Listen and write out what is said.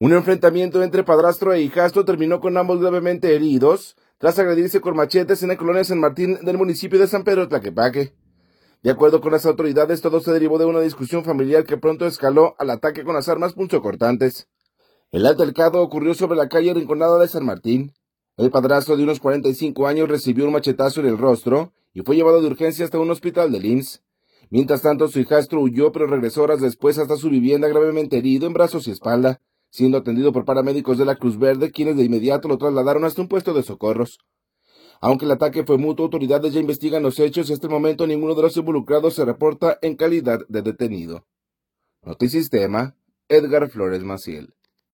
Un enfrentamiento entre padrastro e hijastro terminó con ambos gravemente heridos, tras agredirse con machetes en la colonia San Martín del municipio de San Pedro Tlaquepaque. De acuerdo con las autoridades, todo se derivó de una discusión familiar que pronto escaló al ataque con las armas punzocortantes. El altercado ocurrió sobre la calle Rinconada de San Martín. El padrastro de unos 45 años recibió un machetazo en el rostro y fue llevado de urgencia hasta un hospital del IMSS. Mientras tanto, su hijastro huyó, pero regresó horas después hasta su vivienda gravemente herido en brazos y espalda, siendo atendido por paramédicos de la Cruz Verde, quienes de inmediato lo trasladaron hasta un puesto de socorros. Aunque el ataque fue mutuo, autoridades ya investigan los hechos y hasta el momento ninguno de los involucrados se reporta en calidad de detenido. Notisistema, Edgar Flores Maciel.